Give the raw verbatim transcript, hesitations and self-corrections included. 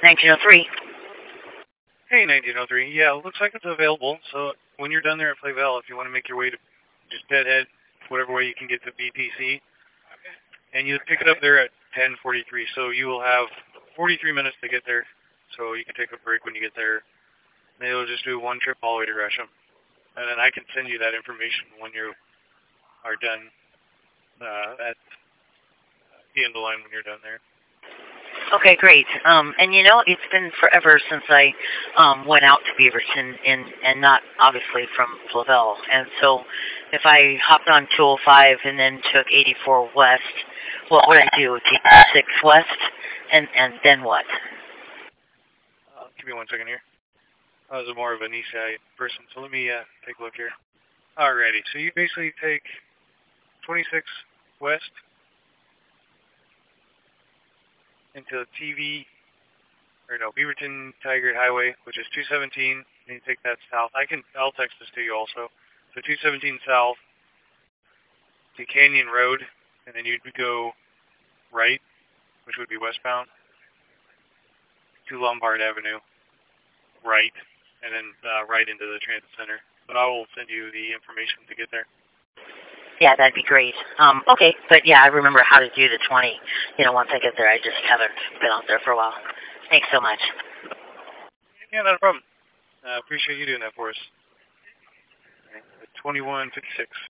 nineteen oh three. Hey, nineteen oh three. Yeah, it looks like it's available. So when you're done there at Flavel, if you want to make your way to just deadhead, whatever way you can get to B P C, and you pick it up there at ten forty-three. So you will have forty-three minutes to get there. So you can take a break when you get there. And you'll just do one trip all the way to Gresham. And then I can send you that information when you are done uh, at the end of the line when you're done there. Okay, great. Um, and you know, it's been forever since I um, went out to Beaverton, and, and not obviously from Flavel. And so, if I hopped on two oh five and then took eighty-four west, what would I do? Take six west, and and then what? Uh, give me one second here. I was more of an east side person, so let me uh, take a look here. Alrighty, so you basically take twenty-six west into T V, or no, Beaverton Tigard Highway, which is two seventeen, and you take that south. I can, I'll text this to you also. So two seventeen south to Canyon Road, and then you'd go right, which would be westbound, to Lombard Avenue, right, and then uh, right into the transit center. But I will send you the information to get there. Yeah, that'd be great. Um, okay, but yeah, I remember how to do the twenty. You know, once I get there, I just haven't been out there for a while. Thanks so much. Yeah, not a problem. I uh, appreciate you doing that for us. twenty-one fifty-six.